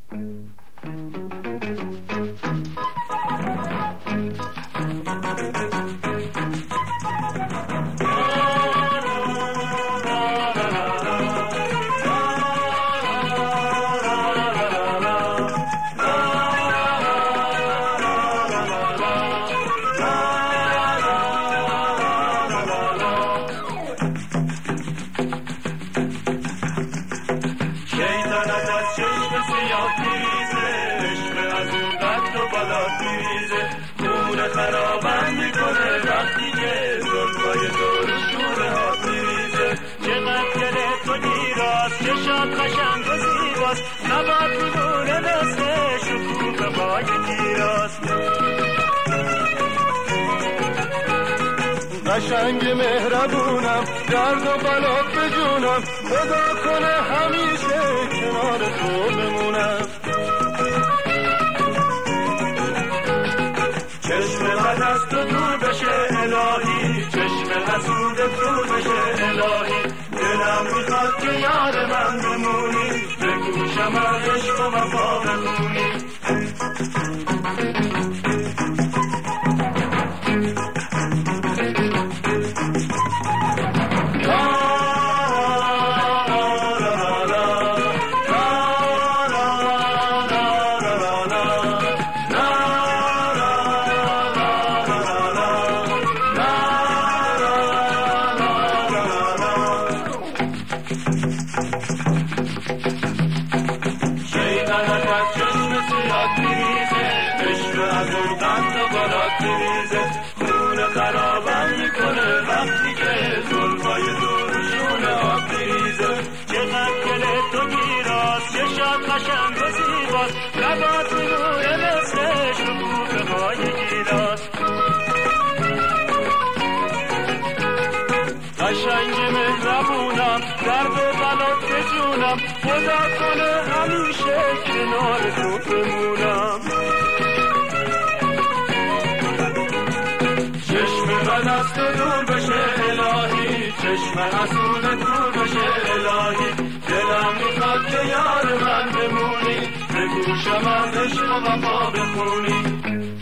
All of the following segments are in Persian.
خرابم میکنه وقتی که زلفای دور شوره ها میریزه. چقدر دل تو گیراست، چشات قشنگ و زیباست، نبات میمونه مثل شکوفه های گیراست. قشنگ مهربونم، درد و بلات به جونم، خدا کنه همیشه کنار تو بمونم. چشم بد از تو دور بشه الهی، چشم حسودت دور بشه الهی. دلم میخواد که یار من بمونی، به گوشم از عشق و وفا بخونی. خرابم میکنه وقتی که زلفای دور شونه ها میریزه. چقدر دل تو گیراست، چشات قشنگ و زیباست، لبات میمونه مثل شکوفه های گیراست. قشنگ مهربونم، درد و بلات به جونم، خدا کنه همیشه کنار تو بمونم. چشم از تو دور بشه الهی، چشم حسود دور بشه الهی. دلم میخواد که یار من بمونی، به گوشم از عشق و وفا بخونی.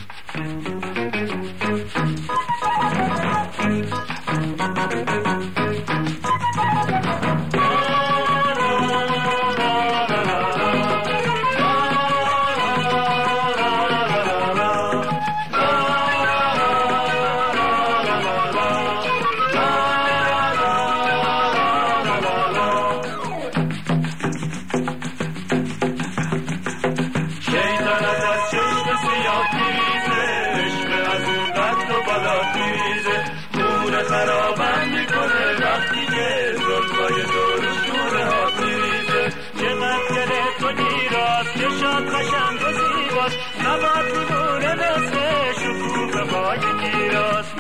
خرابم میکنه وقتی که زلفای دور شوره ها میریزه. چقدر دل تو گیراست، چشات قشنگ و زیباست، نبات میمونه مثل شکوفه های گیراست.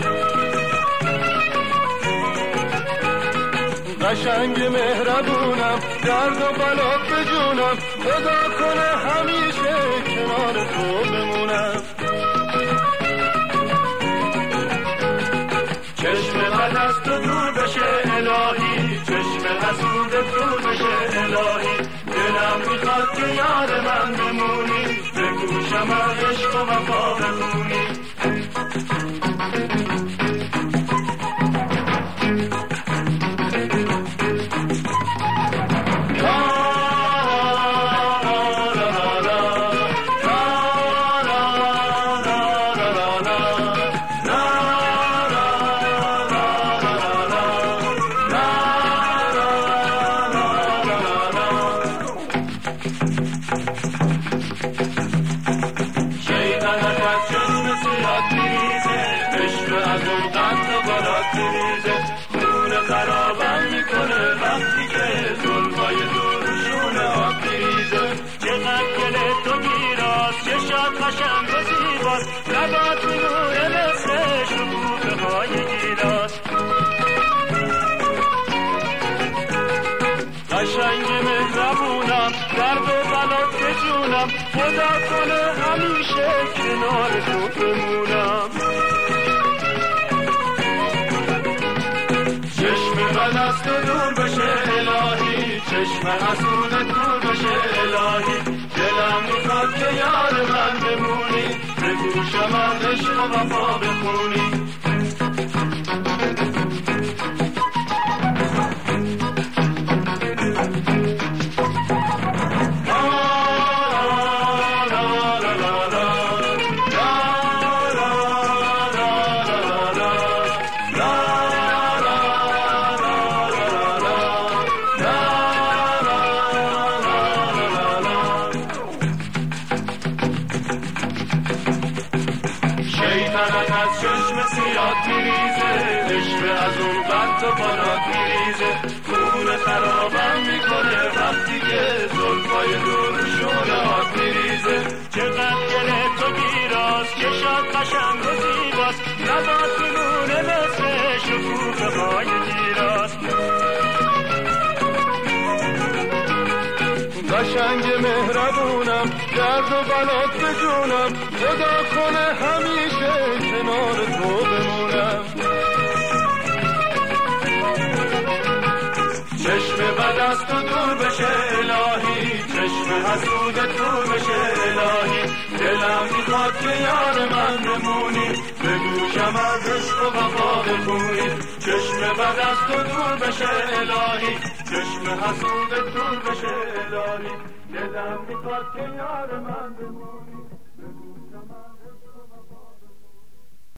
قشنگ مهربونم، درد و بلات به جونم، خدا کنه همیشه کنار تو بمونم. چشم بد از تو دور بشه الهی، چشم حسودت دور بشه الهی. دلم میخواد که یار من بمونی، به گوشم از عشق و وفا بخونی. خرابم میکنه وقتی که زلفای دور شونه ها میریزه. چقدر دل تو گیراست، چشات قشنگ و زیباست، لبات میمونه مثل شکوفه های گیراست. قشنگ مهربونم، درد و بلات به جونم، خدا کنه همیشه کنار تو بمونم. چشم بد از تو دور بشه الهی، چشم حسودت دور بشه الهی. دلم میخواد که یار من بمونی، به گوشم از عشق و وفا بخونی. شیطنت از چشم سیاد میریزه، عشق از اون بد و بانات میریزه، خون خرابم میکنه وقتی که زلفای دورشون آب میریزه. چقدر گل تو گیراست، چشات قشنگ و زیباست، لبات میمونه مثل شکوفه های گیراست. قشنگ مهربونم، درد و بلات به جونم، خدا کنه همیشه کنار تو بمونم. چشم بد از تو دور بشه الهی، چشم حسود دور بشه الهی، دلم میخواد که یار من بمونی، به گوشم از عشق و وفا بخونی. چشم بد از تو دور بشه الهی، چشم حسود دور بشه الهی، دلم میخواد که یار من بمونی.